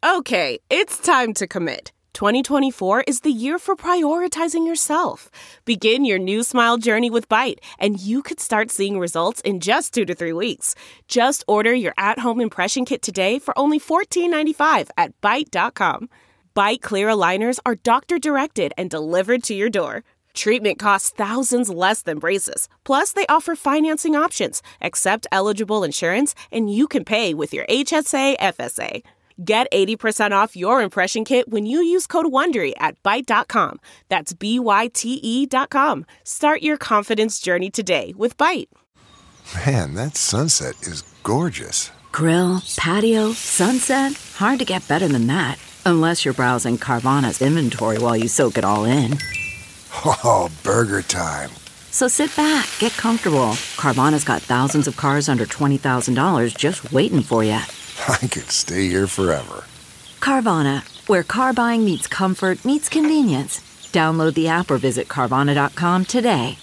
Okay, it's time to commit. 2024 is the year for prioritizing yourself. Begin your new smile journey with Byte, and you could start seeing results in just 2 to 3 weeks. Just order your at-home impression kit today for only $14.95 at Byte.com. Byte Clear aligners are doctor-directed and delivered to your door. Treatment costs thousands less than braces. Plus, they offer financing options, accept eligible insurance, and you can pay with your HSA FSA. Get 80% off your impression kit when you use code WONDERY at Byte.com. That's BYTE.com. Start your confidence journey today with Byte. Man, that sunset is gorgeous. Grill, patio, sunset. Hard to get better than that. Unless you're browsing Carvana's inventory while you soak it all in. Oh, burger time. So sit back, get comfortable. Carvana's got thousands of cars under $20,000 just waiting for you. I could stay here forever. Carvana, where car buying meets comfort meets convenience. Download the app or visit Carvana.com today.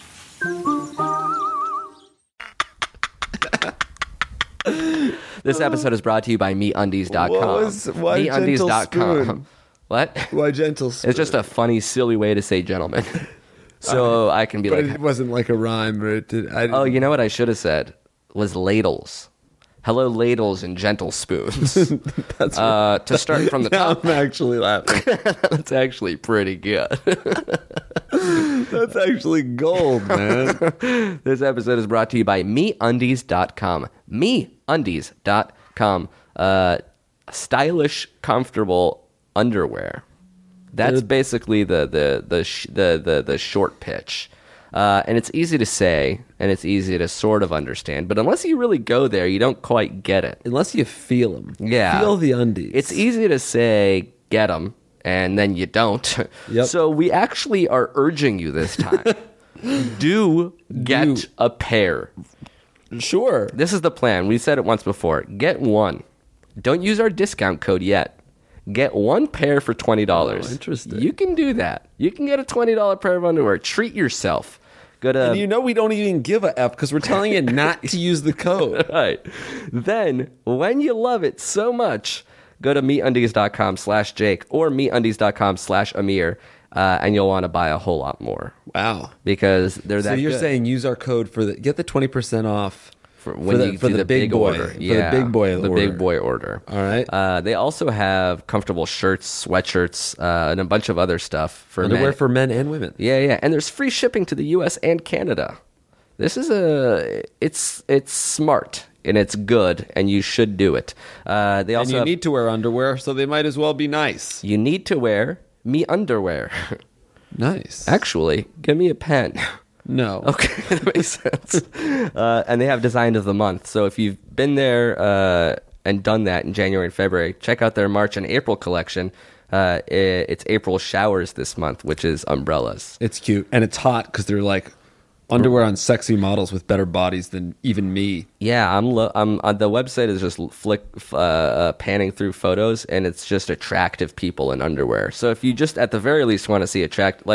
This episode is brought to you by MeUndies.com. Why gentle spoon? What? Why gentle spoon? It's just a funny, silly way to say gentleman. So I can be but like... it wasn't like a rhyme. Or it did, oh, you know what I should have said? Was ladles. Hello, ladles and gentle spoons. That's to start from the top. I'm actually laughing. That's actually pretty good. That's actually gold, man. This episode is brought to you by MeUndies.com. MeUndies.com. Stylish, comfortable underwear. That's basically the short pitch. And it's easy to say, and it's easy to sort of understand. But unless you really go there, you don't quite get it. Unless you feel them. Yeah. Feel the undies. It's easy to say, get them, and then you don't. Yep. So we actually are urging you this time. Do get a pair. Sure. This is the plan. We said it once before. Get one. Don't use our discount code yet. Get one pair for $20. Oh, interesting. You can do that. You can get a $20 pair of underwear. Treat yourself. Go to... And you know we don't even give a F because we're telling you not to use the code. Right. Then, when you love it so much, go to MeUndies.com/Jake or MeUndies.com/Amir, and you'll want to buy a whole lot more. Wow. Because they're that So you're good. saying use our code for get the 20% off for the big boy order. For the big boy order. The big boy order. All right. They also have comfortable shirts, sweatshirts, and a bunch of other stuff for Underwear men. for men and women. Yeah. And there's free shipping to the U.S. and Canada. This is it's smart and it's good, and you should do it. They also and you need to wear underwear, so they might as well be nice. You need to wear me underwear. Nice. Actually, give me a pen. No. Okay, that makes sense. And they have Design of the Month. So if you've been there and done that in January and February, check out their March and April collection. It's April showers this month, which is umbrellas. It's cute. And it's hot because they're like underwear on sexy models with better bodies than even me. Yeah, I'm the website is just panning through photos, and it's just attractive people in underwear. So if you just at the very least want to see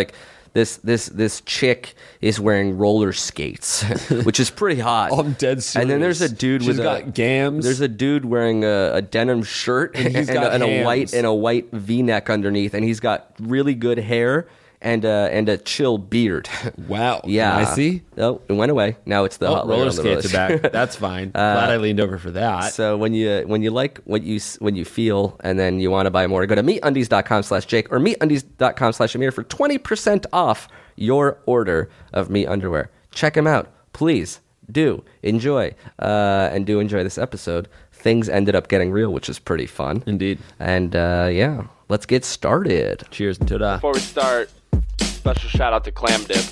this chick is wearing roller skates, which is pretty hot. I'm dead serious. And then there's a dude She's with got gams. There's a dude wearing a denim shirt And he's got a white V-neck underneath, and he's got really good hair and a chill beard. Wow. Yeah. Can I see? Oh, it went away. Now it's the hot roller lady on the skates bush. are back. That's fine. Glad I leaned over for that. So when you like what you feel, and then you want to buy more, go to MeUndies.com/Jake or MeUndies.com/Amir for 20% off your order of Me underwear. Check them out, please. Do enjoy and do enjoy this episode. Things ended up getting real, which is pretty fun. Indeed. And yeah, let's get started. Cheers and ta-da. Before we start, special shout out to Clam Dip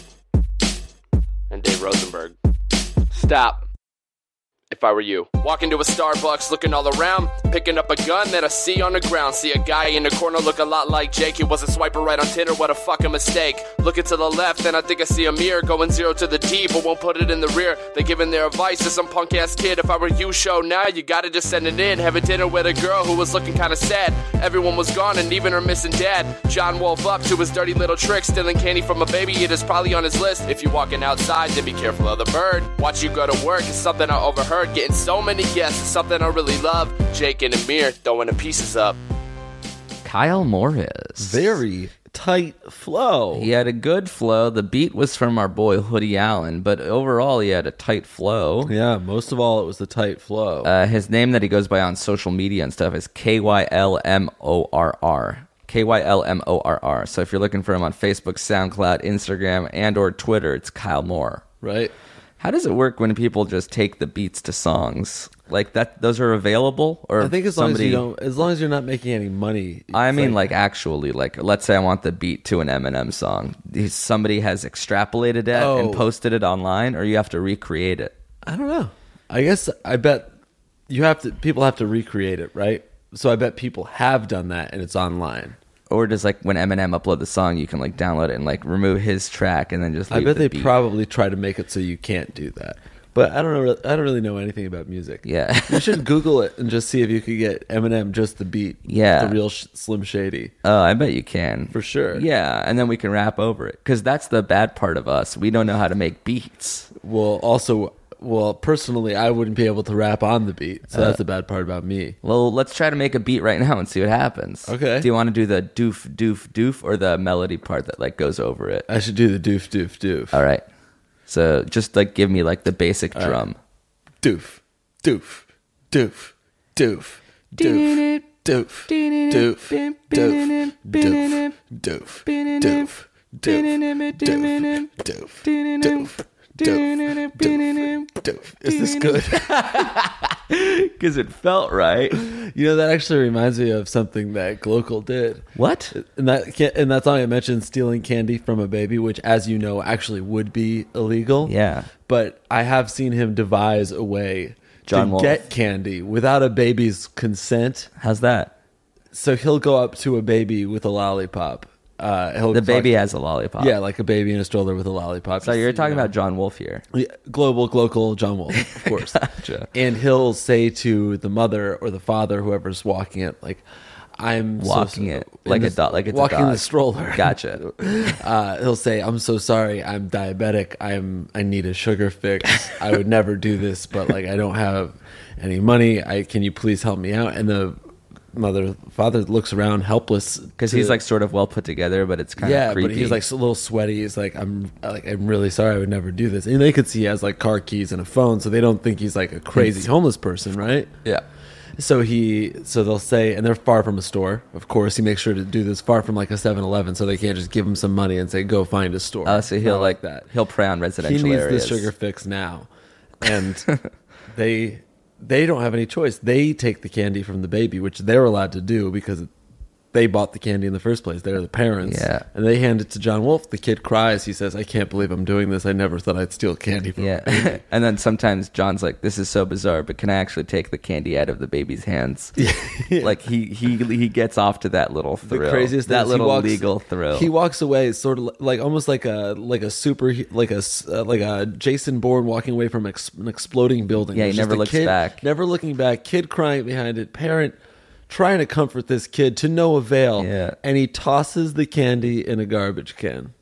and Dave Rosenberg. Stop. If I were you. Walk into a Starbucks, looking all around, picking up a gun that I see on the ground. See a guy in the corner look a lot like Jake. He was a swiper right on Tinder, what a fucking mistake. Looking to the left, and I think I see a mirror going 0 to the D, but won't put it in the rear. They giving their advice to some punk ass kid. If I were you, show now, you gotta just send it in. Having dinner with a girl who was looking kinda sad. Everyone was gone, and even her missing dad. John woke up to his dirty little tricks, stealing candy from a baby. It is probably on his list. If you're walking outside, then be careful of the bird. Watch you go to work, it's something I overheard. Getting so many guests, it's something I really love. Jake and Amir throwing the pieces up. Kyle Morris. Very tight flow. He had a good flow. The beat was from our boy Hoodie Allen, but overall he had a tight flow. Yeah, most of all, it was the tight flow. His name that he goes by on social media and stuff is KYLMORR. KYLMORR. So if you're looking for him on Facebook, SoundCloud, Instagram, and or Twitter, it's Kyle Moore. Right. How does it work when people just take the beats to songs like that? Those are available, or I think as long as you're not making any money. I mean, like actually, like let's say I want the beat to an Eminem song. Somebody has extrapolated it and posted it online, or you have to recreate it. I don't know. I bet people have to recreate it, right? So I bet people have done that, and it's online. Or does like when Eminem upload the song, you can like download it and like remove his track and then just leave I bet the they beat. probably try to make it so you can't do that. But I don't know. I don't really know anything about music. Yeah. You should Google it and just see if you could get Eminem just the beat. Yeah. The real Slim Shady. Oh, I bet you can. For sure. Yeah, and then we can rap over it. Because that's the bad part of us. We don't know how to make beats. Well, personally, I wouldn't be able to rap on the beat. So that's the bad part about me. Well, let's try to make a beat right now and see what happens. Okay. Do you want to do the doof, doof, doof, or the melody part that like goes over it? I should do the doof, doof, doof. All right. So just like give me like the basic drum. Doof, doof, doof, doof, doof, doof, doof, doof, doof, doof, doof, doof, doof, doof. Is this good? Because it felt right. You know, that actually reminds me of something that Glockel did. What? In that song, I mentioned stealing candy from a baby, which, as you know, actually would be illegal. Yeah. But I have seen him devise a way John to Wolfe. get candy without a baby's consent. How's that? So he'll go up to a baby with a lollipop. The baby has a lollipop. Yeah, like a baby in a stroller with a lollipop. So you're talking about John Wolfe here. Yeah, Glockel, John Wolfe, of course. Gotcha. And he'll say to the mother or the father, whoever's walking it, like, I'm Walking it like a dog, like it's walking a dog. the stroller. Gotcha. He'll say, "I'm so sorry. I'm diabetic. I need a sugar fix. I would never do this, but like I don't have any money. Can you please help me out?" And the father looks around helpless Because he's like sort of well put together, but it's kind of creepy. but he's like a little sweaty. He's like, I'm really sorry. I would never do this. And they could see he has like car keys and a phone, so they don't think he's like a crazy homeless person, right? Yeah. So they'll say, and they're far from a store. Of course, he makes sure to do this far from like a 7-Eleven, so they can't just give him some money and say, "Go find a store." Oh, so he'll Not like that. He'll prey on residential He needs areas. the sugar fix now, and they don't have any choice. They take the candy from the baby, which they're allowed to do because they bought the candy in the first place. They're the parents. Yeah. And they hand it to John Wolfe. The kid cries. He says, "I can't believe I'm doing this. I never thought I'd steal candy from a baby." Yeah. And then sometimes John's like, "This is so bizarre, but can I actually take the candy out of the baby's hands?" Like he gets off to that little thrill. The craziest thing that is little legal thrill. He walks away sort of like almost like a Jason Bourne walking away from an exploding building. Yeah, he There's never just a looks kid back. Never looking back. Kid crying behind it. Parent trying to comfort this kid to no avail. Yeah. And he tosses the candy in a garbage can.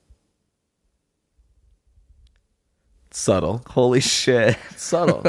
Subtle. Holy shit. Subtle.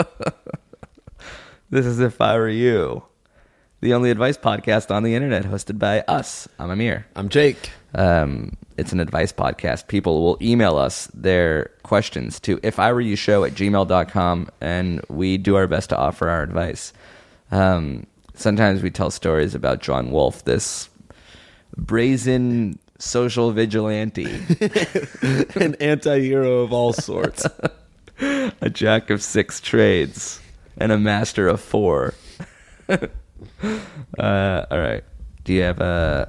This is If I Were You, the only advice podcast on the internet hosted by us. I'm Amir. I'm Jake. It's an advice podcast. People will email us their questions to ifiwereyoushow@gmail.com, and we do our best to offer our advice. Sometimes we tell stories about John Wolfe, this brazen social vigilante, An anti-hero of all sorts. a jack of 6 trades, and a master of 4. All right. Do you have a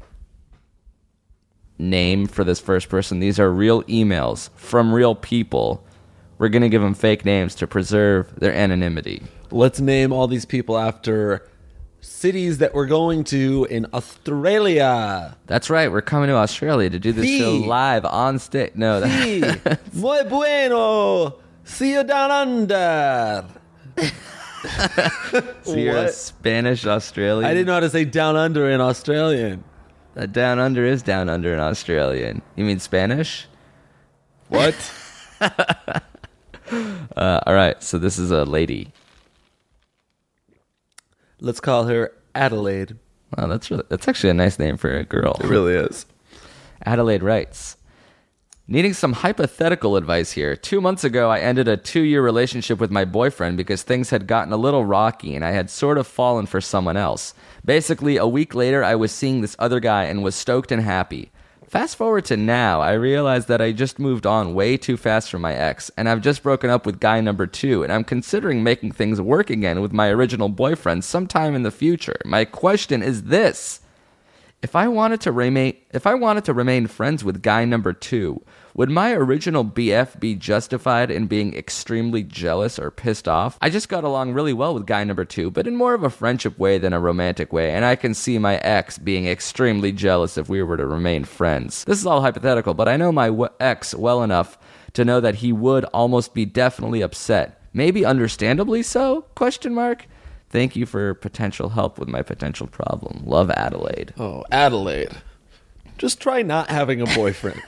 name for this first person? These are real emails from real people. We're going to give them fake names to preserve their anonymity. Let's name all these people after cities that we're going to in Australia. That's right. We're coming to Australia to do this Sí. show live on stage. No, Sí. Muy bueno. See you down under. so you're a What? Spanish Australian. I didn't know how to say down under in Australian. Down under is down under in Australian. You mean Spanish? What? All right. So this is a lady. Let's call her Adelaide. Wow, that's actually a nice name for a girl. It really is. Adelaide writes, needing some hypothetical advice here. 2 months ago, I ended a 2-year relationship with my boyfriend because things had gotten a little rocky and I had sort of fallen for someone else. Basically, a week later, I was seeing this other guy and was stoked and happy. Fast forward to now, I realized that I just moved on way too fast from my ex, and I've just broken up with guy number 2, and I'm considering making things work again with my original boyfriend sometime in the future. My question is this. If I wanted to remain friends with guy number 2, would my original BF be justified in being extremely jealous or pissed off? I just got along really well with guy number 2, but in more of a friendship way than a romantic way, and I can see my ex being extremely jealous if we were to remain friends. This is all hypothetical, but I know my ex well enough to know that he would almost be definitely upset. Maybe understandably so? Question mark. Thank you for potential help with my potential problem. Love, Adelaide. Oh, Adelaide. Just try not having a boyfriend.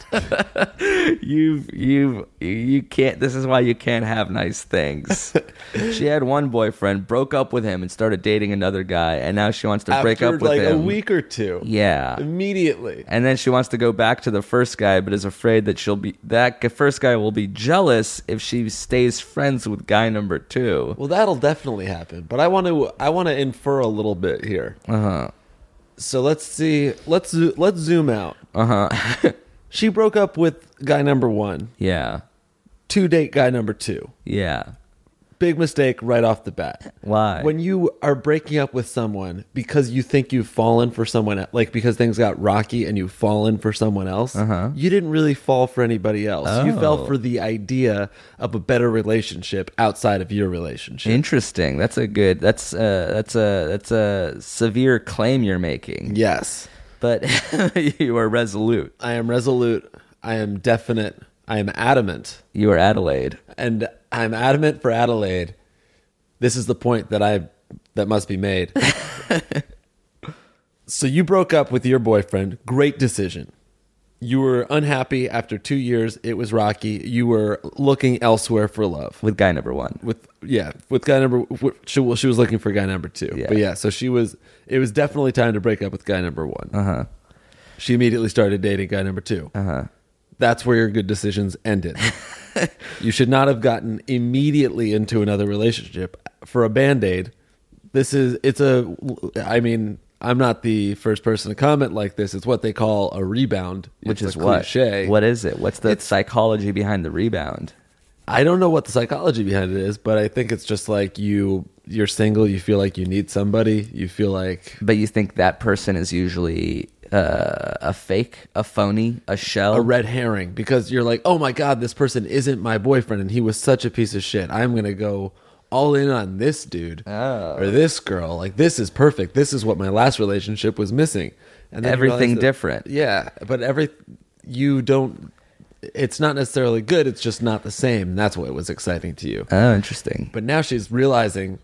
You can't. This is why you can't have nice things. She had one boyfriend, broke up with him, and started dating another guy, and now she wants to break up with him. him. A week or two. Yeah. Immediately. And then she wants to go back to the first guy, but is afraid that that first guy will be jealous if she stays friends with guy number 2. Well, that'll definitely happen. But I want to infer a little bit here. So let's see. Let's zoom out. She broke up with guy number 1. Yeah. To date guy number 2. Yeah. Big mistake right off the bat. Why? When you are breaking up with someone because you think you've fallen for someone, like because things got rocky and you've fallen for someone else, you didn't really fall for anybody else. You fell for the idea of a better relationship outside of your relationship. Interesting. That's a severe claim you're making. Yes. But you are resolute. I am resolute. I am definite. I am adamant. You are Adelaide. And I'm adamant for Adelaide. This is the point that must be made. So you broke up with your boyfriend. Great decision. You were unhappy after 2 years. It was rocky. You were looking elsewhere for love. With guy number 1. With guy number. She was looking for guy number 2. Yeah. But yeah, so it was definitely time to break up with guy number 1. She immediately started dating guy number 2. That's where your good decisions ended. You should not have gotten immediately into another relationship for a Band-Aid. I'm not the first person to comment like this. It's what they call a rebound, which is cliche. What is it? What's the psychology behind the rebound? I don't know what the psychology behind it is, but I think it's just like you're single, you feel like you need somebody, you feel like... But you think that person is usually a fake, a phony, a shell? A red herring, because you're like, oh my God, this person isn't my boyfriend and he was such a piece of shit. I'm going to go all in on this dude or this girl. Like, this is perfect. This is what my last relationship was missing. And then everything different. Yeah, but it's not necessarily good. It's just not the same. That's what was exciting to you. Oh, interesting. But now she's realizing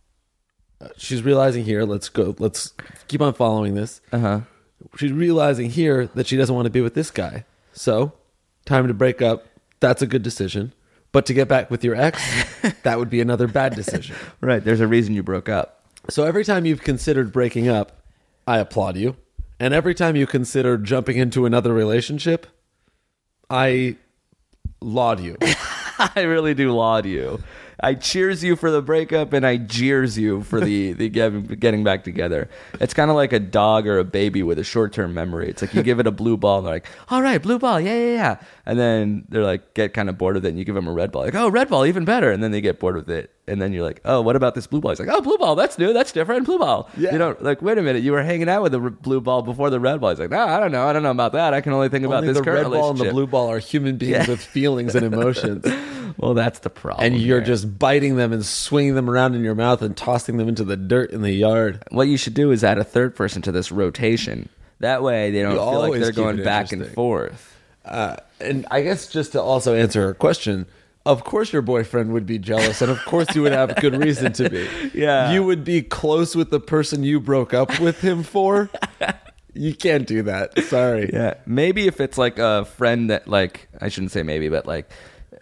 here. Let's keep on following this. She's realizing here that she doesn't want to be with this guy. So, time to break up. That's a good decision. But to get back with your ex, that would be another bad decision. Right. There's a reason you broke up. So every time you've considered breaking up, I applaud you. And every time you consider jumping into another relationship, I laud you. I really do laud you. I cheers you for the breakup and I jeers you for the getting back together. It's kind of like a dog or a baby with a short-term memory. It's like you give it a blue ball and they're like, all right, blue ball, yeah. And then they're like, get kind of bored of it and you give them a red ball. Like, oh, red ball, even better. And then they get bored with it. And then you're like, oh, what about this blue ball? He's like, oh, blue ball, that's new, that's different, blue ball. Yeah. You know, like, wait a minute, you were hanging out with the blue ball before the red ball. He's like, no, I don't know about that. I can only think about this current relationship. The red ball and the blue ball are human beings with feelings and emotions. Well, that's the problem. And you're just biting them and swinging them around in your mouth and tossing them into the dirt in the yard. What you should do is add a third person to this rotation. That way they don't feel like they're going back and forth. And I guess just to also answer her question, of course your boyfriend would be jealous, and of course you would have good reason to be. Yeah. You would be close with the person you broke up with him for. You can't do that. Sorry. Yeah. Maybe if it's like a friend that, like, I shouldn't say maybe, but like,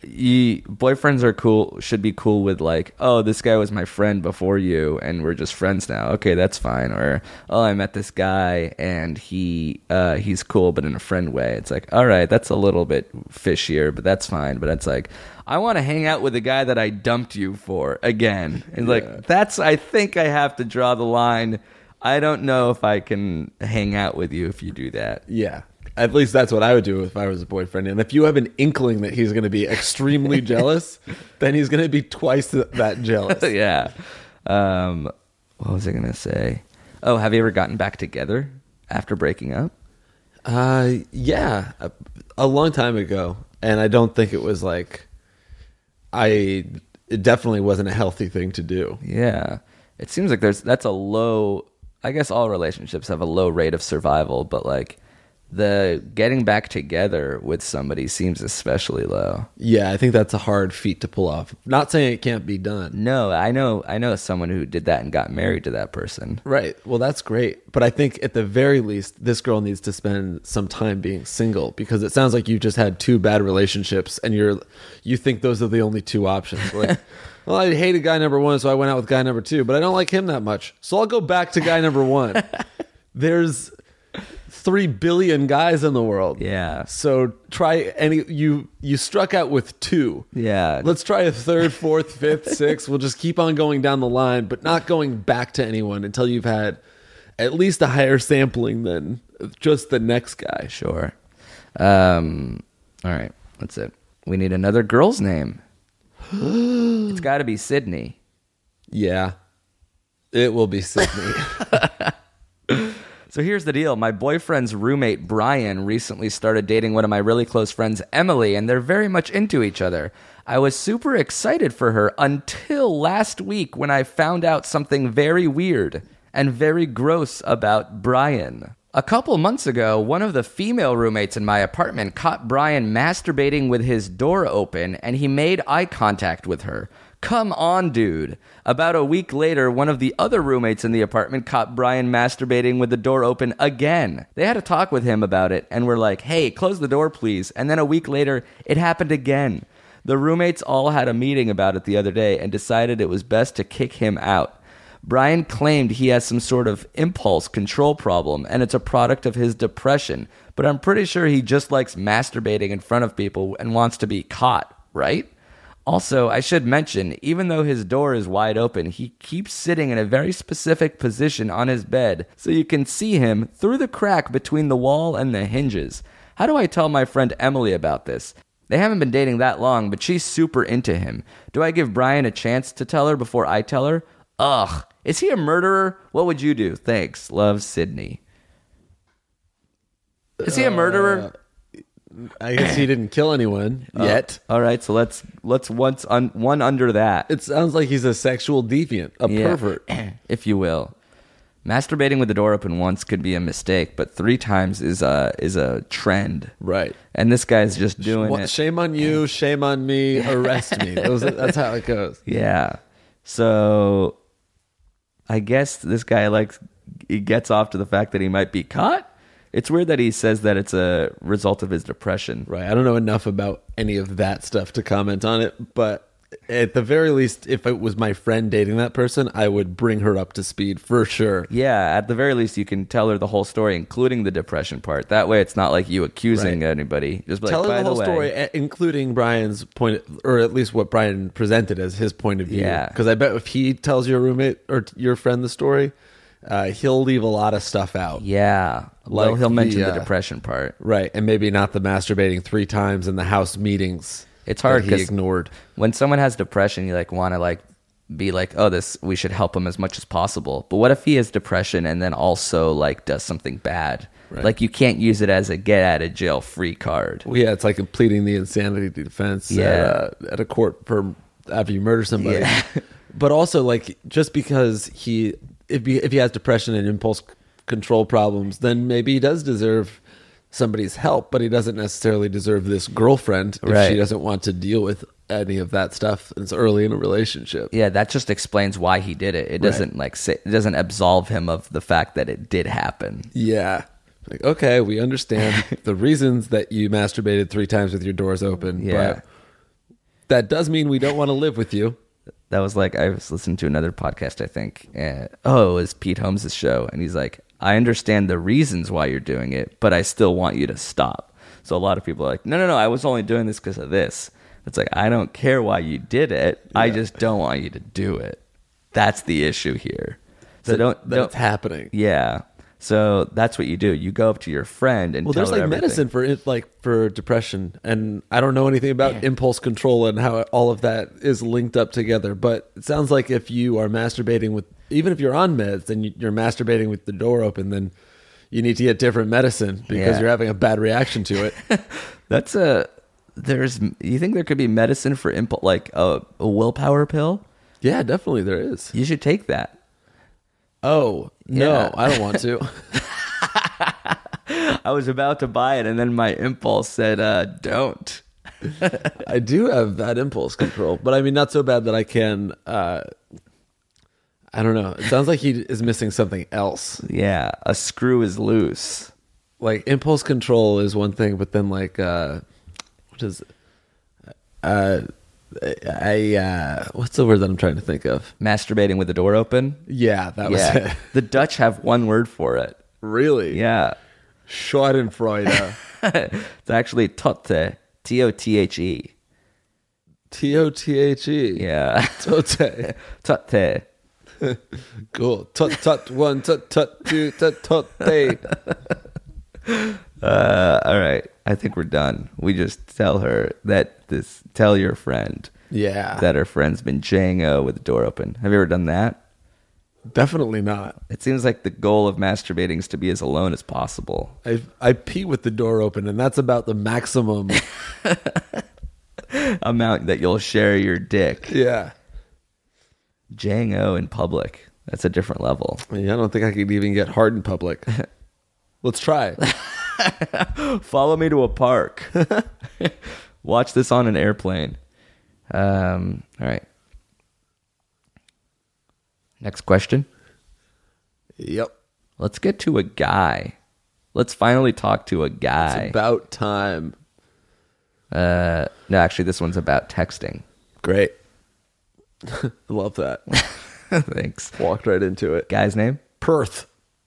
boyfriends are cool, should be cool with like, oh, this guy was my friend before you and we're just friends now. Okay, that's fine. Or, oh, I met this guy and he's cool but in a friend way. It's like, all right, that's a little bit fishier, but that's fine. But it's like, I want to hang out with the guy that I dumped you for again. And like, I think I have to draw the line. I don't know if I can hang out with you if you do that. Yeah. At least that's what I would do if I was a boyfriend. And if you have an inkling that he's going to be extremely jealous, then he's going to be twice that jealous. Yeah. What was I going to say? Oh, have you ever gotten back together after breaking up? Yeah. A long time ago. And I don't think it was like... It definitely wasn't a healthy thing to do. Yeah. It seems like that's a low... I guess all relationships have a low rate of survival, but like... The getting back together with somebody seems especially low. Yeah, I think that's a hard feat to pull off. Not saying it can't be done. No, I know someone who did that and got married to that person. Right. Well, that's great. But I think at the very least, this girl needs to spend some time being single, because it sounds like you just had 2 bad relationships and you think those are the only 2 options. Like, well, I hated guy number 1, so I went out with guy number 2, but I don't like him that much, so I'll go back to guy number 1. There's 3 billion guys in the world. Yeah. So try you struck out with 2. Yeah. Let's try a 3rd, 4th, 5th, 6th. We'll just keep on going down the line, but not going back to anyone until you've had at least a higher sampling than just the next guy. Sure. All right. That's it. We need another girl's name. It's got to be Sydney. Yeah. It will be Sydney. So here's the deal. My boyfriend's roommate, Brian, recently started dating one of my really close friends, Emily, and they're very much into each other. I was super excited for her until last week when I found out something very weird and very gross about Brian. A couple months ago, one of the female roommates in my apartment caught Brian masturbating with his door open, and he made eye contact with her. Come on, dude. About a week later, one of the other roommates in the apartment caught Brian masturbating with the door open again. They had a talk with him about it and were like, hey, close the door, please. And then a week later, it happened again. The roommates all had a meeting about it the other day and decided it was best to kick him out. Brian claimed he has some sort of impulse control problem, and it's a product of his depression. But I'm pretty sure he just likes masturbating in front of people and wants to be caught, right? Also, I should mention, even though his door is wide open, he keeps sitting in a very specific position on his bed so you can see him through the crack between the wall and the hinges. How do I tell my friend Emily about this? They haven't been dating that long, but she's super into him. Do I give Brian a chance to tell her before I tell her? Ugh, is he a murderer? What would you do? Thanks. Love, Sydney. Is he a murderer? I guess he didn't kill anyone yet. All right, so let's one under that. It sounds like he's a sexual deviant, a pervert, if you will. Masturbating with the door open once could be a mistake, but 3 times is a trend, right? And this guy's just doing it. Shame on you, shame on me, arrest me. That's how it goes. Yeah. So I guess this guy he gets off to the fact that he might be caught. It's weird that he says that it's a result of his depression. Right. I don't know enough about any of that stuff to comment on it, but at the very least, if it was my friend dating that person, I would bring her up to speed for sure. Yeah, at the very least, you can tell her the whole story, including the depression part. That way, it's not like you accusing anybody. Just tell her the whole way, story, including Brian's point, or at least what Brian presented as his point of view. Yeah. Because I bet if he tells your roommate or your friend the story, he'll leave a lot of stuff out. Yeah. Well, he'll mention the depression part. Right. And maybe not the masturbating 3 times in the house meetings. It's hard because he ignored. When someone has depression, you want to be like, oh, we should help him as much as possible. But what if he has depression and then also does something bad? Right. You can't use it as a get out of jail free card. Well, yeah, it's like pleading the insanity defense at a court for after you murder somebody. Yeah. But also just because if he has depression and impulse control problems, then maybe he does deserve somebody's help, but he doesn't necessarily deserve this girlfriend if she doesn't want to deal with any of that stuff. It's early in a relationship. Yeah, that just explains why he did it. It doesn't it doesn't absolve him of the fact that it did happen. Yeah. Okay, we understand the reasons that you masturbated 3 times with your doors open, but that does mean we don't want to live with you. That was like, I was listening to another podcast, I think. It was Pete Holmes' show. And he's like, I understand the reasons why you're doing it, but I still want you to stop. So a lot of people are like, no, I was only doing this because of this. It's like, I don't care why you did it. Yeah. I just don't want you to do it. That's the issue here. So that's happening. Yeah. So that's what you do. You go up to your friend and tell there's her like everything. medicine for depression, and I don't know anything about impulse control and how all of that is linked up together. But it sounds like if you are masturbating with, even if you're on meds, and you're masturbating with the door open, then you need to get different medicine because you're having a bad reaction to it. You think there could be medicine for impulse, like a willpower pill? Yeah, definitely there is. You should take that. Oh, no, Yeah. I don't want to. I was about to buy it, and then my impulse said, don't. I do have bad impulse control, but I mean, not so bad that I can, I don't know. It sounds like he is missing something else. Yeah, a screw is loose. Like, impulse control is one thing, but then like, what is it? What's the word that I'm trying to think of? Masturbating with the door open? Yeah, that was it. The Dutch have one word for it. Really? Yeah. Schadenfreude. It's actually totte. T-O-T-H-E. T-O-T-H-E. Yeah. Tote. Totte. Cool. Tut, one, tut, two, tote. All right. I think we're done. We just tell her tell your friend Yeah. that her friend's been Django with the door open. Have you ever done that? Definitely not. It seems like the goal of masturbating is to be as alone as possible. I pee with the door open, and that's about the maximum. Amount that you'll share your dick. Yeah. Django in public. That's a different level. Yeah, I don't think I could even get hard in public. Let's try. Follow me to a park. Watch this on an airplane. All right. Next question. Yep. Let's get to a guy. Let's finally talk to a guy. It's about time. No, actually, this one's about texting. Great. I love that. Thanks. Walked right into it. Guy's name? Perth.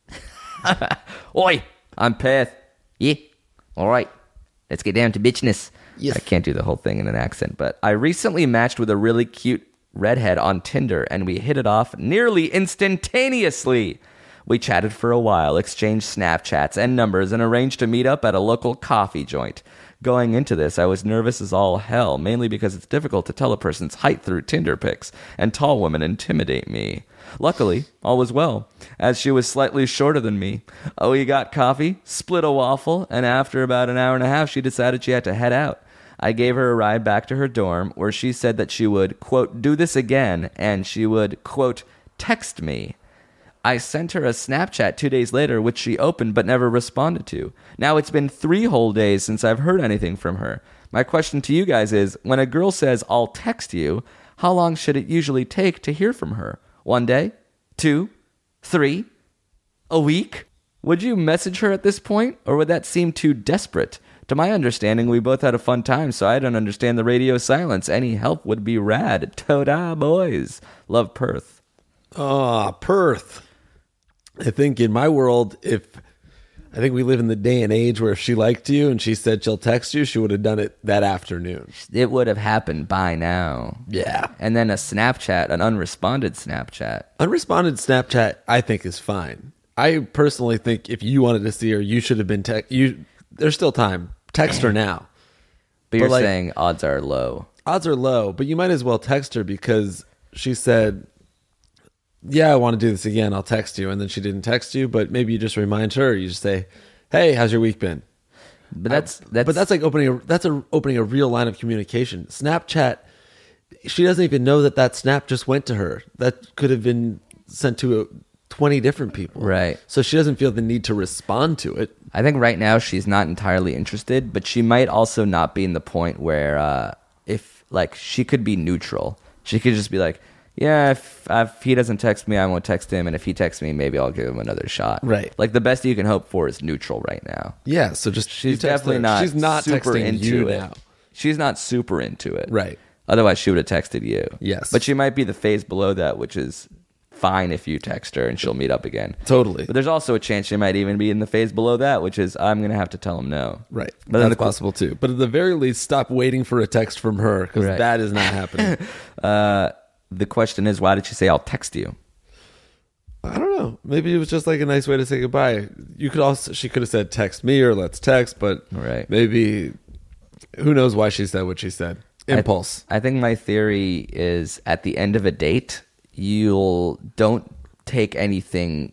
Oi, I'm Perth. Yeah. All right. Let's get down to bitchness. Yes. I can't do the whole thing in an accent, but I recently matched with a really cute redhead on Tinder, and we hit it off nearly instantaneously. We chatted for a while, exchanged Snapchats and numbers, and arranged to meet up at a local coffee joint. Going into this, I was nervous as all hell, mainly because it's difficult to tell a person's height through Tinder pics, and tall women intimidate me. Luckily, all was well, as she was slightly shorter than me. We got coffee, split a waffle, and after about an hour and a half, she decided she had to head out. I gave her a ride back to her dorm, where she said that she would, quote, do this again, and she would, quote, text me. I sent her a Snapchat 2 days later, which she opened but never responded to. Now it's been 3 whole days since I've heard anything from her. My question to you guys is, when a girl says, I'll text you, how long should it usually take to hear from her? 1 day? 2? 3? A week? Would you message her at this point, or would that seem too desperate? To my understanding, we both had a fun time, so I don't understand the radio silence. Any help would be rad. Ta-da, boys. Love, Perth. Perth. I think in my world, I think we live in the day and age where if she liked you and she said she'll text you, she would have done it that afternoon. It would have happened by now. Yeah. And then a Snapchat, an unresponded Snapchat. Unresponded Snapchat, I think, is fine. I personally think if you wanted to see her, you should have been there's still time. Text her now. But you're like, saying odds are low. Odds are low, but you might as well text her because she said, yeah, I want to do this again. I'll text you. And then she didn't text you, but maybe you just remind her. You just say, hey, how's your week been? But that's like opening a real line of communication. Snapchat, she doesn't even know that snap just went to her. That could have been sent to 20 different people. Right. So she doesn't feel the need to respond to it. I think right now she's not entirely interested, but she might also not be in the point where if she could be neutral. She could just be like, yeah, if he doesn't text me, I won't text him. And if he texts me, maybe I'll give him another shot. Right. Like the best you can hope for is neutral right now. Yeah. So just She's definitely not. She's not super texting into you it. now. She's not super into it. Right. Otherwise, she would have texted you. Yes. But she might be the phase below that, which is fine if you text her and she'll meet up again. Totally. But there's also a chance she might even be in the phase below that, which is I'm going to have to tell him no. Right. But then That's possible too. But at the very least, stop waiting for a text from her, because Right. that is not happening. The question is, why did she say I'll text you? I don't know. Maybe it was just like a nice way to say goodbye. She could have said text me or let's text, but Right. maybe who knows why she said what she said. Impulse. I think my theory is at the end of a date, don't take anything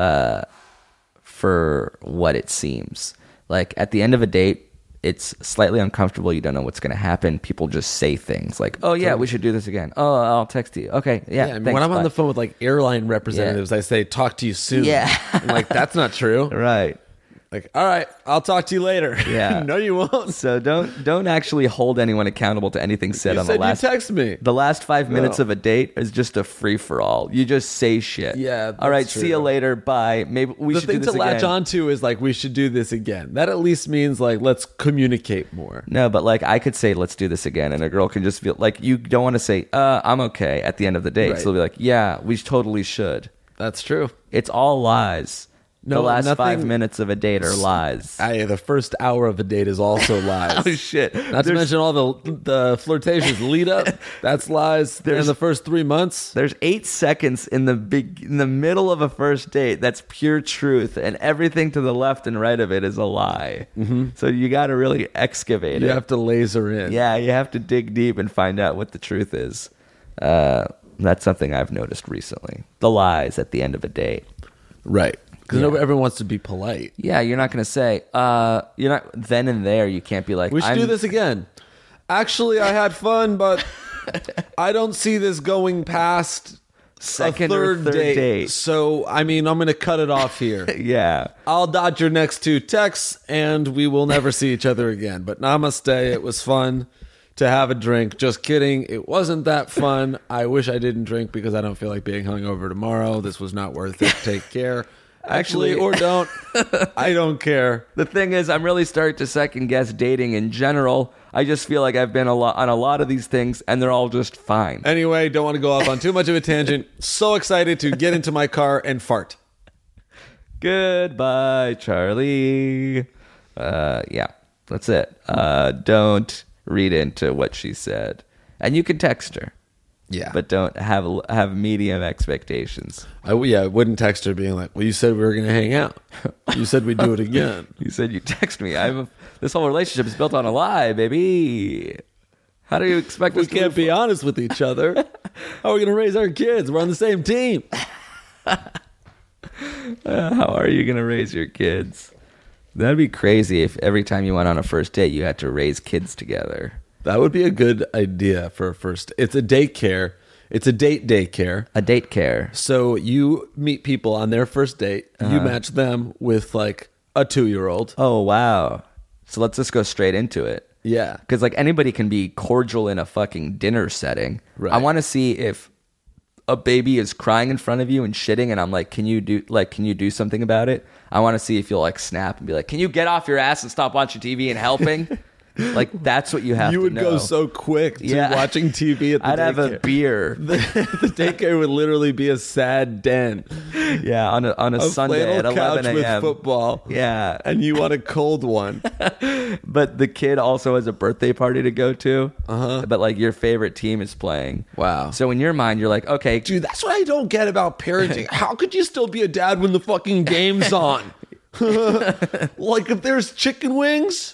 for what it seems. Like at the end of a date, it's slightly uncomfortable. You don't know what's going to happen. People just say things like, "Oh yeah, we should do this again." "Oh, I'll text you." "Okay, yeah." I mean, thanks, when I'm on bye." the phone with like airline representatives, I say, "Talk to you soon." Yeah. I'm like, that's not true. Right. Like, all right, I'll talk to you later. Yeah. No, you won't. So don't actually hold anyone accountable to anything said You on said the last. you text me. The last 5 minutes No. of a date is just a free for all. You just say shit. Yeah, All right. that's See you true. later. Bye. Maybe we The should do thing this to latch again. on to is like, we should do this again. That at least means like, let's communicate more. No, but like I could say, let's do this again, and a girl can just feel like you don't want to say, I'm okay at the end of the date. Right. So they'll be like, yeah, we totally should. That's true. It's all lies. No, the last nothing- 5 minutes of a date are lies. The first hour of a date is also lies. Oh shit! Not to mention all the flirtations lead up. That's lies. In the first 3 months. There's 8 seconds in the middle of a first date that's pure truth, and everything to the left and right of it is a lie. Mm-hmm. So you got to really excavate You it. have to laser in. Yeah, you have to dig deep and find out what the truth is. That's something I've noticed recently. The lies at the end of a date. Right. Because Yeah. everyone wants to be polite. Yeah, you're not going to say, you're not then and there. You can't be like, We should do this again. Actually, I had fun, but I don't see this going past Second a or third third date. date. So, I mean, I'm going to cut it off here. Yeah. I'll dodge your next 2 texts, and we will never see each other again. But namaste. It was fun to have a drink. Just kidding. It wasn't that fun. I wish I didn't drink because I don't feel like being hungover tomorrow. This was not worth it. Take care. Actually, or don't. I don't care. The thing is, I'm really starting to second guess dating in general. I just feel like I've been on a lot of these things, and they're all just fine. Anyway, don't want to go off on too much of a tangent. So excited to get into my car and fart. Goodbye, Charlie. Yeah, that's it. Don't read into what she said, and you can text her. Yeah. But don't have medium expectations. I wouldn't text her being like, well, you said we were going to hang out. You said we'd do it again. You said you text me. This whole relationship is built on a lie, baby. How do you expect We us to can't move be honest with each other. How are we going to raise our kids? We're on the same team. How are you going to raise your kids? That'd be crazy if every time you went on a first date, you had to raise kids together. That would be a good idea for a first. It's a daycare. It's a daycare. A date care. So you meet people on their first date. You match them with like a 2-year-old. Oh, wow. So let's just go straight into it. Yeah. Because like anybody can be cordial in a fucking dinner setting. Right. I want to see if a baby is crying in front of you and shitting, and I'm like, can you do something about it? I want to see if you'll like snap and be like, can you get off your ass and stop watching TV and helping? Like that's what you have You to would know. go so quick to Yeah. watching TV at the I'd daycare. have a beer. The daycare would literally be a sad den. Yeah, on a Sunday at flannel 11 couch with a.m. football. Yeah. And you want a cold one. But the kid also has a birthday party to go to. But like your favorite team is playing. Wow. So in your mind, you're like, okay, Dude, that's what I don't get about parenting. How could you still be a dad when the fucking game's on? Like if there's chicken wings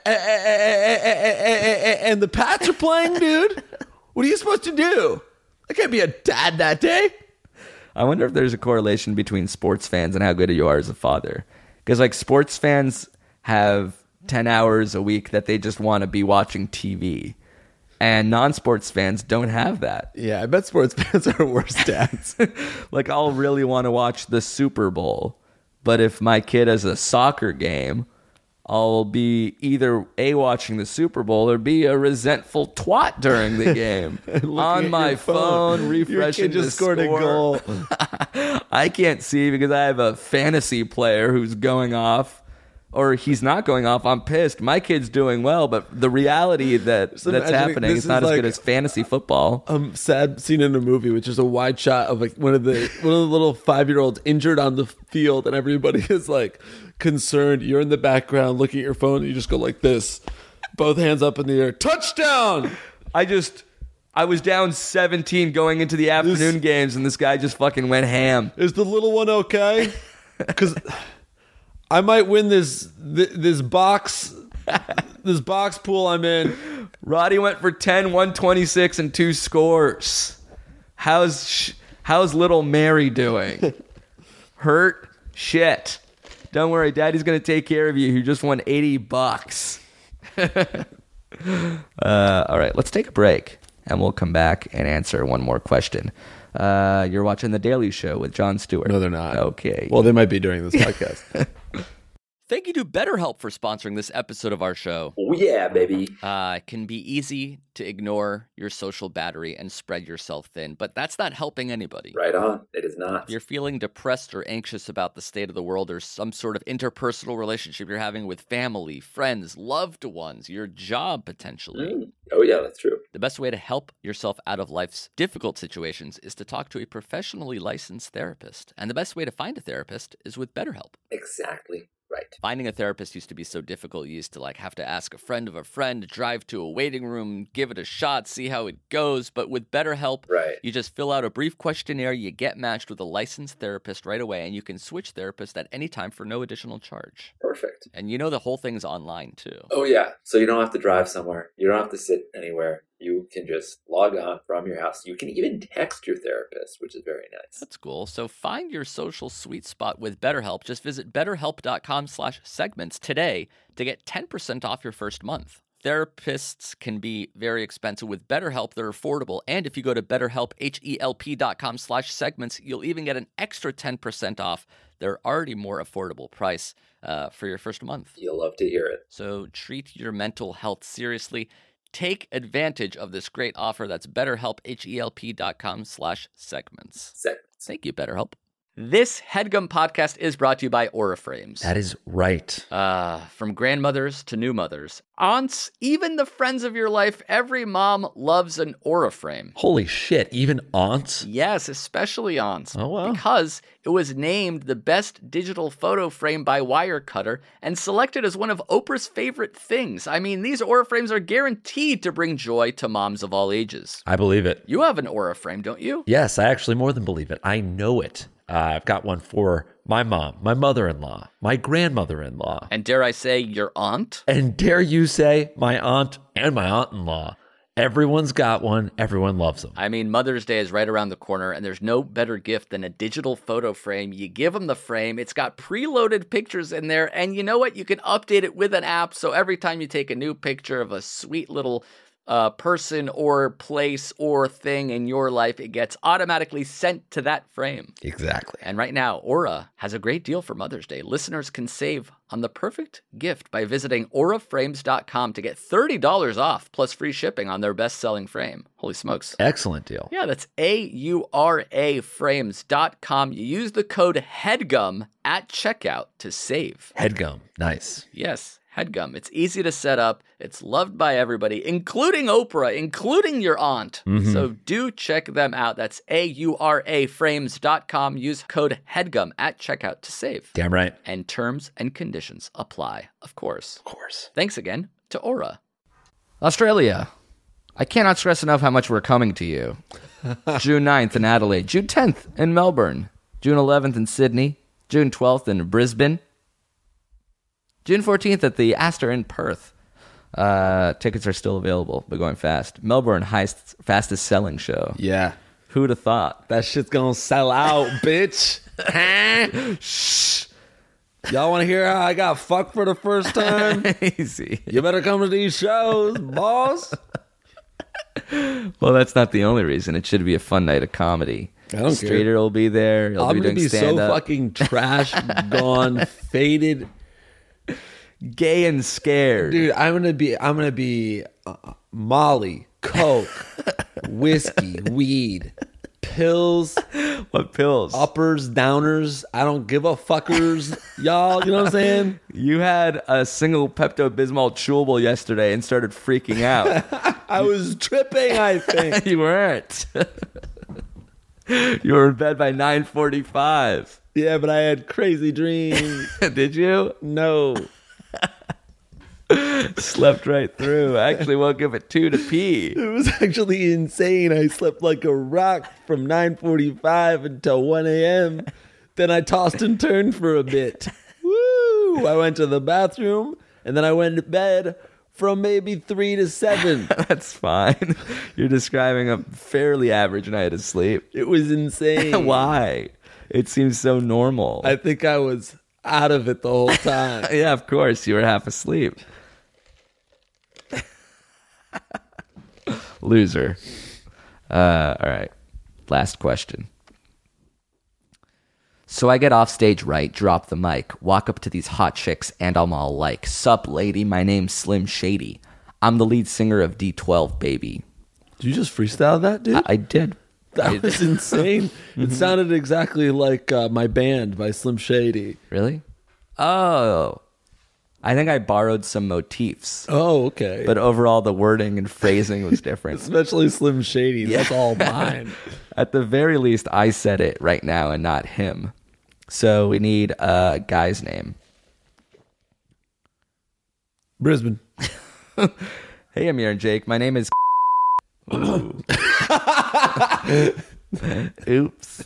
and the Pats are playing, dude, what are you supposed to do? I can't be a dad that day. I wonder if there's a correlation between sports fans and how good you are as a father. Because like sports fans have 10 hours a week that they just want to be watching TV. And non-sports fans don't have that. Yeah, I bet sports fans are worse dads. Like I'll really want to watch the Super Bowl. But if my kid has a soccer game, I'll be either A, watching the Super Bowl, or B, a resentful twat during the game. On at my your phone, refreshing Your kid just the scored a score. goal. I can't see because I have a fantasy player who's going off. or he's not going off, I'm pissed. My kid's doing well, but the reality that's happening is not as good as fantasy football. Sad scene in a movie, which is a wide shot of like one of the little 5-year-olds injured on the field, and everybody is like concerned. You're in the background looking at your phone, and you just go like this, both hands up in the air, touchdown. I was down 17 going into the afternoon games, and this guy just fucking went ham. Is the little one okay? Because I might win this box pool I'm in. Roddy went for 10, 126, and 2 scores. How's little Mary doing? Hurt? Shit. Don't worry, Daddy's gonna take care of you. You just won $80. All right, let's take a break, and we'll come back and answer one more question. You're watching The Daily Show with Jon Stewart. No, they're not. Okay. Well, they might be during this podcast. Thank you to BetterHelp for sponsoring this episode of our show. Oh, yeah, baby. It can be easy to ignore your social battery and spread yourself thin, but that's not helping anybody. Right on. It is not. If you're feeling depressed or anxious about the state of the world or some sort of interpersonal relationship you're having with family, friends, loved ones, your job potentially. Oh, yeah, that's true. The best way to help yourself out of life's difficult situations is to talk to a professionally licensed therapist. And the best way to find a therapist is with BetterHelp. Exactly. Right. Finding a therapist used to be so difficult. You used to have to ask a friend of a friend, drive to a waiting room, give it a shot, see how it goes. But with BetterHelp, you just fill out a brief questionnaire, you get matched with a licensed therapist right away, and you can switch therapists at any time for no additional charge. Perfect. And the whole thing's online too. Oh, yeah. So you don't have to drive somewhere. You don't have to sit anywhere. You can just log on from your house. You can even text your therapist, which is very nice. That's cool. So find your social sweet spot with BetterHelp. Just visit betterhelp.com/segments today to get 10% off your first month. Therapists can be very expensive. With BetterHelp, they're affordable. And if you go to betterhelp.com/segments, you'll even get an extra 10% off their already more affordable price for your first month. You'll love to hear it. So treat your mental health seriously. Take advantage of this great offer. That's BetterHelp, HELP.com/segments. Thank you, BetterHelp. This HeadGum podcast is brought to you by Aura Frames. That is right. From grandmothers to new mothers, aunts, even the friends of your life, every mom loves an Aura frame. Holy shit, even aunts? Yes, especially aunts. Oh, wow. Because it was named the best digital photo frame by Wirecutter and selected as one of Oprah's favorite things. I mean, these Aura frames are guaranteed to bring joy to moms of all ages. I believe it. You have an Aura frame, don't you? Yes, I actually more than believe it. I know it. I've got one for my mom, my mother-in-law, my grandmother-in-law. And dare I say, your aunt? And dare you say, my aunt and my aunt-in-law. Everyone's got one. Everyone loves them. I mean, Mother's Day is right around the corner, and there's no better gift than a digital photo frame. You give them the frame. It's got preloaded pictures in there, and you know what? You can update it with an app, so every time you take a new picture of a sweet little person or place or thing in your life, it gets automatically sent to that frame. Exactly. And right now, Aura has a great deal for Mother's Day. Listeners can save on the perfect gift by visiting auraframes.com to get $30 off plus free shipping on their best-selling frame. Holy smokes. Excellent deal. Yeah, that's auraframes.com. You use the code HEADGUM at checkout to save. HeadGum. Nice. Yes. HeadGum. It's easy to set up. It's loved by everybody, including Oprah, including your aunt. So do check them out. That's auraframes.com. Use code HEADGUM at checkout to save. Damn right. And terms and conditions apply, of course. Of course. Thanks again to Aura. Australia. I cannot stress enough how much we're coming to you. June 9th in Adelaide, June 10th in Melbourne, June 11th in Sydney, June 12th in Brisbane, June 14th at the Astor in Perth. Tickets are still available, but going fast. Melbourne, fastest selling show. Yeah. Who'd have thought? That shit's gonna sell out, bitch. Shh. Y'all want to hear how I got fucked for the first time? Easy. You better come to these shows, boss. Well, that's not the only reason. It should be a fun night of comedy. I don't Streeter care. will be there. He'll I'm be gonna doing be so stand-up. fucking trash, gone, faded. Gay and scared. Dude, I'm gonna be Molly, Coke, whiskey, weed, pills, What pills? uppers, downers. I don't give a fuckers, y'all. You know what I'm saying? You had a single Pepto-Bismol chewable yesterday and started freaking out. I was tripping, I think. You weren't. You were in bed by 9:45. Yeah, but I had crazy dreams. Did you? No. Slept right through. I actually woke up at 2 to pee. It was actually insane. I slept like a rock from 9:45 until 1 a.m. Then I tossed and turned for a bit. Woo! I went to the bathroom, and then I went to bed from maybe 3 to 7. That's fine. You're describing a fairly average night of sleep. It was insane. Why? It seems so normal. I think I was out of it the whole time. Yeah, of course. You were half asleep. Loser. All right. Last question. So I get off stage right, drop the mic, walk up to these hot chicks, and I'm all like, "Sup, lady, my name's Slim Shady. I'm the lead singer of D12, baby." Did you just freestyle that, dude? I did. That was insane. It sounded exactly like My Band by Slim Shady. Really? Oh. I think I borrowed some motifs. Oh, okay. But overall, the wording and phrasing was different. Especially Slim Shady. That's all mine. At the very least, I said it right now and not him. So we need a guy's name. Brisbane. Hey, Amir and Jake. My name is... Oops.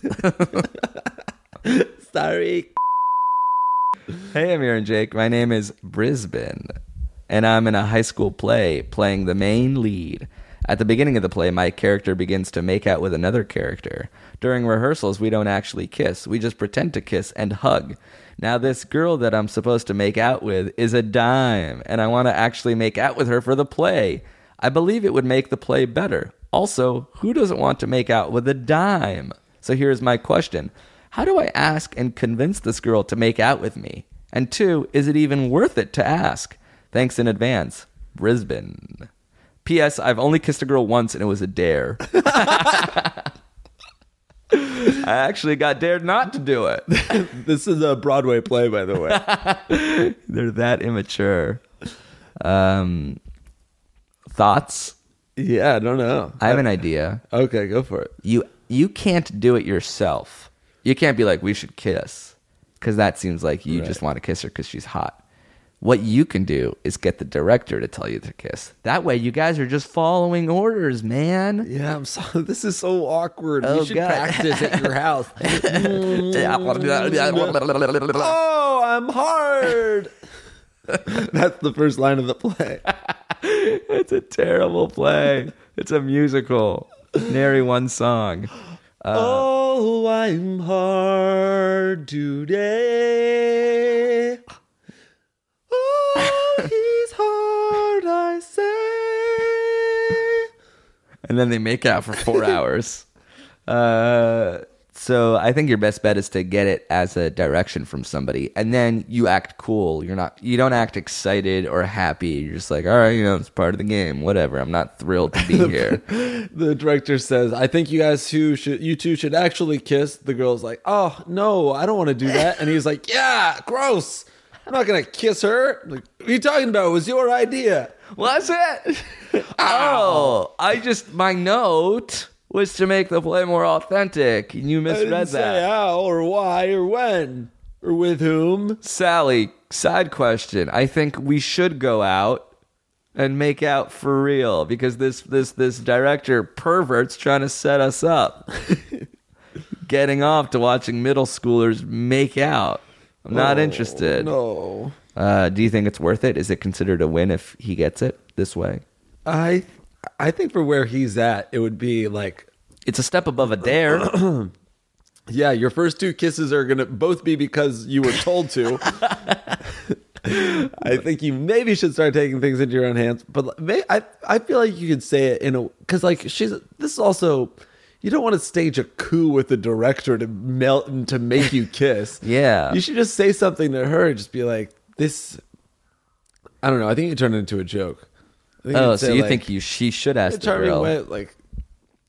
Sorry. Hey, Amir and Jake. My name is Brisbane, and I'm in a high school play playing the main lead. At the beginning of the play, my character begins to make out with another character. During rehearsals, we don't actually kiss. We just pretend to kiss and hug. Now, this girl that I'm supposed to make out with is a dime, and I want to actually make out with her for the play. I believe it would make the play better. Also, who doesn't want to make out with a dime? So here's my question. How do I ask and convince this girl to make out with me? And 2, is it even worth it to ask? Thanks in advance. Brisbane. P.S. I've only kissed a girl once and it was a dare. I actually got dared not to do it. This is a Broadway play, by the way. They're that immature. Thoughts? Yeah, I don't know. I have an idea. Okay, go for it. You can't do it yourself. You can't be like, we should kiss. Because that seems like you just want to kiss her because she's hot. What you can do is get the director to tell you to kiss. That way you guys are just following orders, man. Yeah, I'm sorry. This is so awkward. Oh, we should God. practice at your house. Oh, I'm hard. That's the first line of the play. It's a terrible play. It's a musical. Nary one song. Oh, I'm hard today. Oh, he's hard, I say. And then they make out for 4 hours. So I think your best bet is to get it as a direction from somebody, and then you act cool. You don't act excited or happy. You're just like, all right, it's part of the game. Whatever. I'm not thrilled to be here. The director says, "I think you two should actually kiss." The girl's like, "Oh no, I don't want to do that." And he's like, "Yeah, gross. I'm not gonna kiss her." I'm like, what are you talking about? It was your idea. Was it? Oh, my note was to make the play more authentic. You I misread didn't say that. how or why or when or with whom. Sally, side question. I think we should go out and make out for real because this director pervert's trying to set us up. Getting off to watching middle schoolers make out. I'm not interested. No. Do you think it's worth it? Is it considered a win if he gets it this way? I think for where he's at, it would be like, it's a step above a dare. yeah, your first 2 kisses are going to both be because you were told to. I think you maybe should start taking things into your own hands. But I feel like you could say it because like this is also, you don't want to stage a coup with the director to melt and to make you kiss. Yeah. You should just say something to her. Just be like, this, I don't know. I think you turn it into a joke. Oh, so you think she should ask the girl? Like,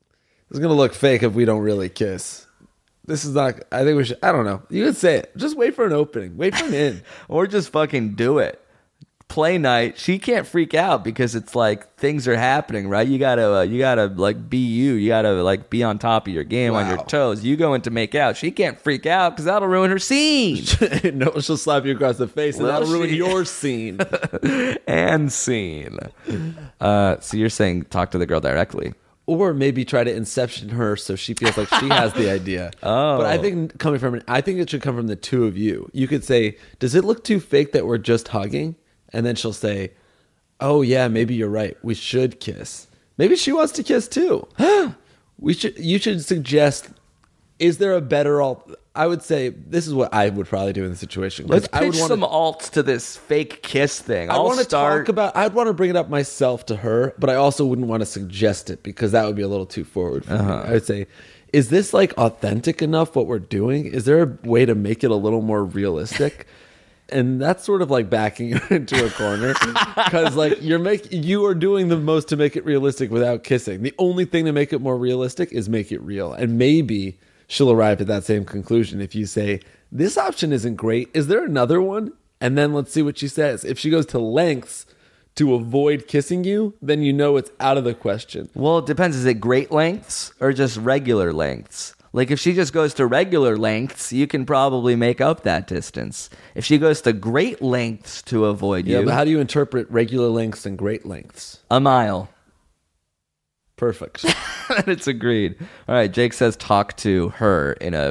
It's going to look fake if we don't really kiss. This is not, I think we should, I don't know. You could say it. Just wait for an opening. Wait for an in. Or just fucking do it. Play night. She can't freak out because it's like things are happening, right? You gotta like be you. You gotta like be on top of your game, on your toes. You go in to make out. She can't freak out because that'll ruin her scene. No, she'll slap you across the face and that'll ruin your scene. And scene. So you're saying talk to the girl directly. Or maybe try to inception her so she feels like she has the idea. Oh. But I think I think it should come from the two of you. You could say, does it look too fake that we're just hugging? And then she'll say, oh yeah, maybe you're right. We should kiss. Maybe she wants to kiss too. You should suggest, is there a better I would say this is what I would probably do in the situation. Let's pitch some alts to this fake kiss thing. I'd want to bring it up myself to her, but I also wouldn't want to suggest it because that would be a little too forward for me. I would say, is this like authentic enough what we're doing? Is there a way to make it a little more realistic? And that's sort of like backing you into a corner because like you are doing the most to make it realistic without kissing. The only thing to make it more realistic is make it real. And maybe she'll arrive at that same conclusion if you say, this option isn't great. Is there another one? And then let's see what she says. If she goes to lengths to avoid kissing you, then you know it's out of the question. Well, it depends. Is it great lengths or just regular lengths? Like if she just goes to regular lengths, you can probably make up that distance. If she goes to great lengths to avoid you. Yeah, but how do you interpret regular lengths and great lengths? A mile. Perfect. It's agreed. All right, Jake says talk to her in a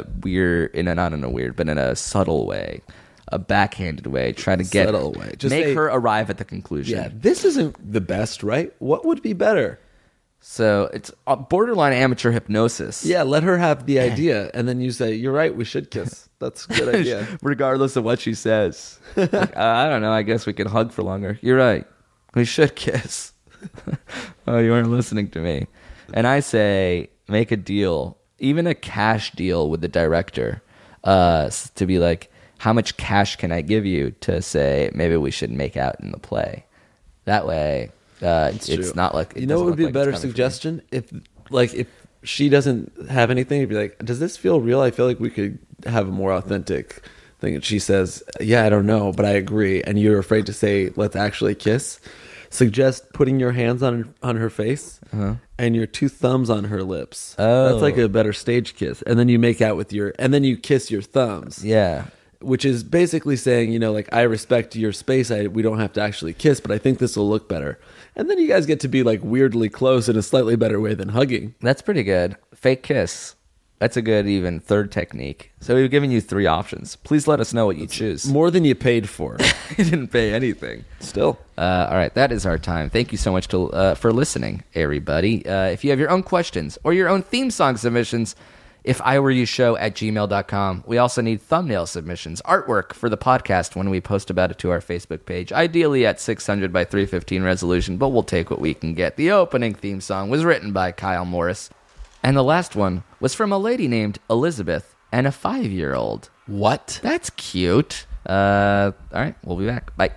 subtle way. A backhanded way. Try to get subtle way. Just make her arrive at the conclusion. Yeah, this isn't the best, right? What would be better? So it's a borderline amateur hypnosis. Yeah, let her have the idea, and then you say, "You're right, we should kiss." That's a good idea, regardless of what she says. Like, I don't know. I guess we can hug for longer. You're right, we should kiss. Oh, you weren't listening to me. And I say, make a deal, even a cash deal with the director, to be like, how much cash can I give you to say maybe we should make out in the play? That way. It's not like you know what would be a better suggestion if she doesn't have anything, you'd be like, does this feel real? I feel like we could have a more authentic thing. And she says, yeah, I don't know, but I agree. And you're afraid to say, let's actually kiss. Suggest putting your hands on her face and your two thumbs on her lips. That's like a better stage kiss. And then you make out with and then you kiss your thumbs. Yeah. Which is basically saying, you know, like, I respect your space. We don't have to actually kiss, but I think this will look better. And then you guys get to be like weirdly close in a slightly better way than hugging. That's pretty good. Fake kiss. That's a good even third technique. So we've given you 3 options. Please let us know what you choose. More than you paid for. You didn't pay anything. Still. All right, that is our time. Thank you so much for listening, everybody. If you have your own questions or your own theme song submissions, iwereyoushow@gmail.com. We also need thumbnail submissions, artwork for the podcast when we post about it to our Facebook page, ideally at 600 by 315 resolution, but we'll take what we can get. The opening theme song was written by Kyle Morris, and the last one was from a lady named Elizabeth and a 5-year-old. What? That's cute. All right, we'll be back. Bye.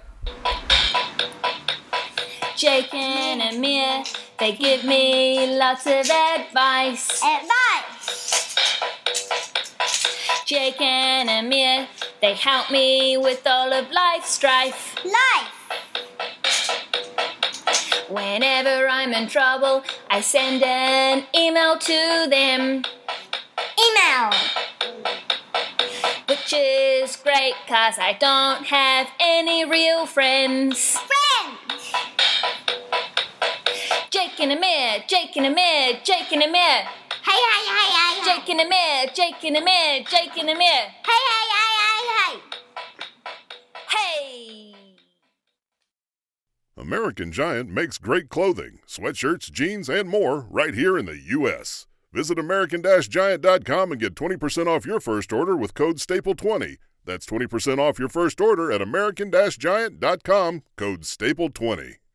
Jake and Amir, they give me lots of advice. Jake and Amir, they help me with all of life's strife. Whenever I'm in trouble, I send an email to them. Which is great, 'cause I don't have any real friends. Jake and Amir, Jake and Amir, Jake and Amir. Hey. Jake and Amir, Jake and Amir, Jake and Amir. Hey. Hey. American Giant makes great clothing, sweatshirts, jeans, and more right here in the U.S. Visit American-Giant.com and get 20% off your first order with code STAPLE20. That's 20% off your first order at American-Giant.com, code STAPLE20.